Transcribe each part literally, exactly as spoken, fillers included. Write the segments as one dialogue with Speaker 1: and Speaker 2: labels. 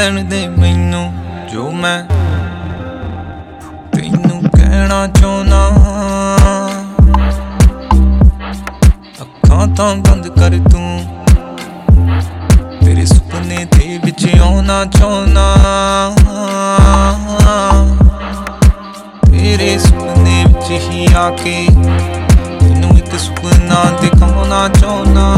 Speaker 1: ਲੈਣ ਦੇ ਮੈਨੂੰ ਜੋ ਮੈਂ ਤੈਨੂੰ ਕਹਿਣਾ ਚਾਹੁੰਦਾ। ਅੱਖਾਂ ਤਾਂ ਬੰਦ ਕਰ ਤੂੰ, ਤੇਰੇ ਸੁਪਨੇ ਦੇ ਵਿੱਚ ਆਉਣਾ ਚਾਹੁੰਦਾ। ਤੇਰੇ ਸੁਪਨੇ ਵਿੱਚ ਹੀ ਆ ਕੇ ਤੈਨੂੰ ਇੱਕ ਸੁਪਨਾ ਦਿਖਾਉਣਾ ਚਾਹੁੰਦਾ।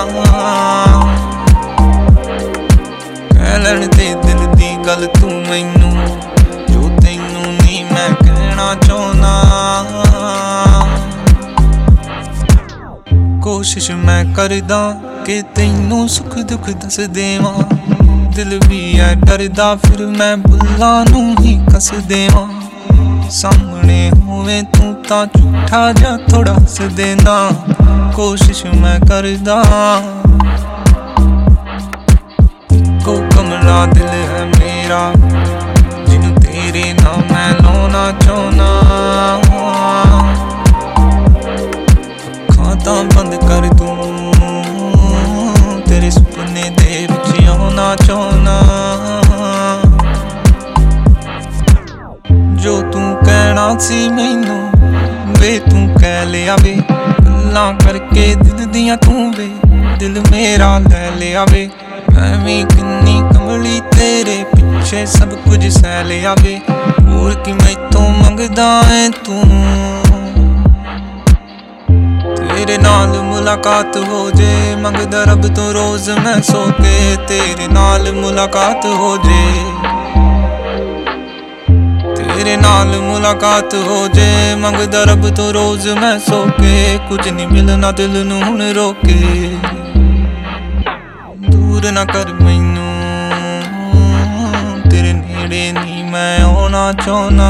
Speaker 1: ਕਹਿ ਲੈਣ ਦੇ ਦਿਲ ਦੀ ਗੱਲ ਤੂੰ ਮੈਨੂੰ ਜੋ ਤੈਨੂੰ ਨਹੀਂ ਮੈਂ ਕਹਿਣਾ ਚਾਹੁੰਦਾ। ਕੋਸ਼ਿਸ਼ ਮੈਂ ਕਰਦਾ ਕਿ ਤੈਨੂੰ ਸੁੱਖ ਦੁੱਖ ਦੱਸ ਦੇਵਾਂ, ਦਿਲ ਵੀ ਐ ਡਰਦਾ ਫਿਰ ਮੈਂ ਬੁੱਲਾਂ ਨੂੰ ਹੀ ਕੱਸ ਦੇਵਾਂ। ਸਾਹਮਣੇ ਹੋਵੇ ਤੂੰ ਤਾਂ ਝੂਠਾ ਜਾਂ ਥੋੜਾ ਹੱਸ ਦੇਣਾ। ਕੋਸ਼ਿਸ਼ ਮੈਂ ਕਰਦਾ, ਇੱਕੋ ਕਮਲਾ ਦਿਲ ਹੈ ਮੇਰਾ ਜਿਹਨੂੰ ਤੇਰੇ ਨਾਲ ਮੈਂ ਲਾਉਣਾ ਚਾਹੁੰਦਾ। ਅੱਖਾਂ ਤਾਂ ਬੰਦ ਕਰ ਤੂੰ, ਤੇਰੇ ਸੁਪਨੇ ਦੇ ਵਿੱਚ ਆਉਣਾ ਚਾਹੁੰਦਾ। ਜੋ ਤੂੰ ਕਹਿਣਾ ਸੀ ਮੈਨੂੰ ਵੇ ਤੂੰ ਕਹਿ ਲਿਆ ਵੇ, ਗੱਲਾਂ ਕਰਕੇ ਦਿਲ ਦੀਆਂ ਤੂੰ ਵੇ ਦਿਲ ਮੇਰਾ ਲੈ ਲਿਆ ਵੇ। ਮੈਂ ਵੀ ਕਿੰਨੀ ਕਮਲੀ ਤੇਰੇ ਪਿੱਛੇ ਸਭ ਕੁਝ ਸਹਿ ਲਿਆ ਵੇ। ਹੋਰ ਕੀ ਮੈਥੋਂ ਮੰਗਦਾ ਏ ਤੂੰ, ਤੇਰੇ ਨਾਲ ਮੁਲਾਕਾਤ ਹੋ ਜੇ ਮੰਗਦਾ ਰੱਬ ਤੋਂ ਰੋਜ਼ ਮੈਂ ਸੋ ਕੇ। ਤੇਰੇ ਨਾਲ ਮੁਲਾਕਾਤ ਹੋ ਜੇ, ਤੇਰੇ ਨਾਲ ਮੁਲਾਕਾਤ ਹੋ ਜੇ ਮੰਗਦਾ ਰੱਬ ਤੋਂ ਰੋਜ਼ ਮੈਂ ਸੋ ਕੇ। ਕੁਝ ਨਹੀਂ ਮਿਲਣਾ ਦਿਲ ਨੂੰ ਹੁਣ ਰੋਕੇ, ਦੂਰ ਨਾ ਕਰ ਮੈਨੂੰ, ਤੇਰੇ ਨੇੜੇ ਨਹੀਂ ਮੈਂ ਆਉਣਾ ਚਾਹੁੰਦਾ।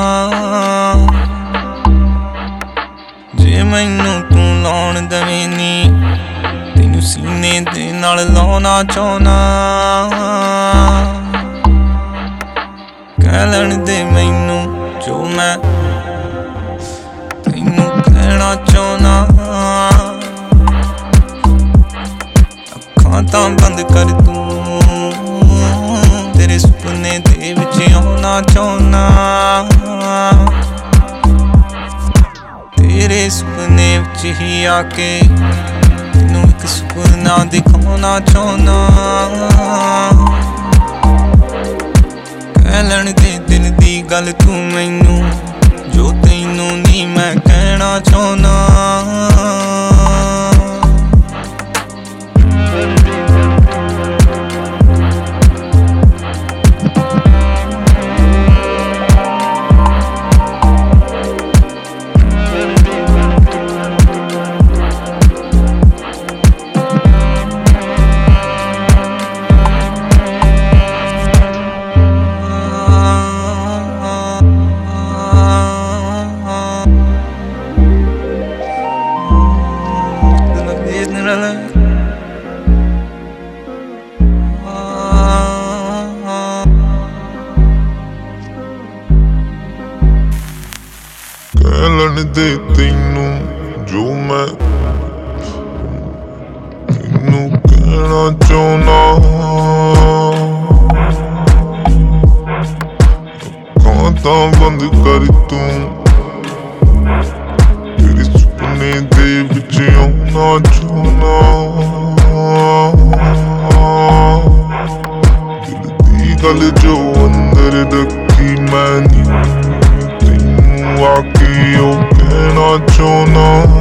Speaker 1: ਜੇ ਮੈਨੂੰ ਤੂੰ ਲਾਉਣ ਦਵੇਂ ਨੀ ਤੈਨੂੰ ਸੀਨੇ ਦੇ ਨਾਲ ਲਾਉਣਾ ਚਾਹੁੰਦਾ। ਕਹਿ ਲੈਣ ਦੇ ਮੈਨੂੰ ਜੋ ਮੈਂ ਤੈਨੂੰ ਕਹਿਣਾ ਚਾਹੁੰਦਾ। ਅੱਖਾਂ ਤਾਂ ਬੰਦ ਕਰ ਤੂੰ, ਤੇਰੇ ਸੁਪਨੇ ਦੇ ਵਿੱਚ ਆਉਣਾ ਚਾਹੁੰਦਾ। ਤੇਰੇ ਸੁਪਨੇ ਵਿੱਚ ਹੀ ਆ ਕੇ ਤੈਨੂੰ ਇੱਕ ਸੁਪਨਾ ਦਿਖਾਉਣਾ ਚਾਹੁੰਦਾ। ਕਹਿ ਲੈਣ ਦੇ ਦਿਲ ਦੀ ਗੱਲ ਤੂੰ ਮੈਨੂੰ ਜੋ ਤੈਨੂੰ ਨਹੀਂ ਮੈਂ ਕਹਿਣਾ ਚਾਹੁੰਦਾ।
Speaker 2: ਕਹਿ ਲੈਣ ਦੇ ਤੈਨੂੰ ਜੋ ਮੈਂ ਤੈਨੂੰ ਕਹਿਣਾ ਚਾਹੁੰਦਾ। ਅੱਖਾਂ ਤਾਂ ਬੰਦ ਕਰ ਤੂੰ, ਤੇਰੇ ਸੁਪਨੇ ਦੇ ਵਿੱਚ ਆਉਣਾ ਚਾਹੁੰਦਾ। ਦਿਲ ਦੀ ਗੱਲ ਜੋ ਅੰਦਰ ਰੱਖੀ ਮੈਂ ਨੀ ਤੈਨੂੰ ਆ ਕੇ ਉਹ ਕਹਿਣਾ ਚਾਹੁੰਦਾ।